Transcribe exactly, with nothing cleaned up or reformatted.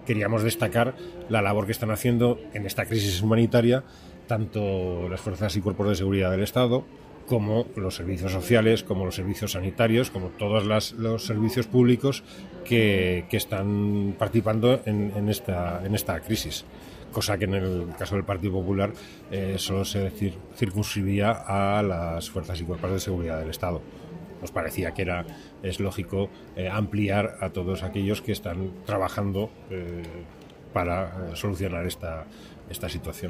queríamos destacar la labor que están haciendo en esta crisis humanitaria tanto las fuerzas y cuerpos de seguridad del Estado, como los servicios sociales, como los servicios sanitarios, como todos las, los servicios públicos que, que están participando en, en, esta, en esta crisis. Cosa que en el caso del Partido Popular eh, solo se cir, circunscribía a las fuerzas y cuerpos de seguridad del Estado. Nos parecía que era es lógico eh, ampliar a todos aquellos que están trabajando eh, para eh, solucionar esta, esta situación.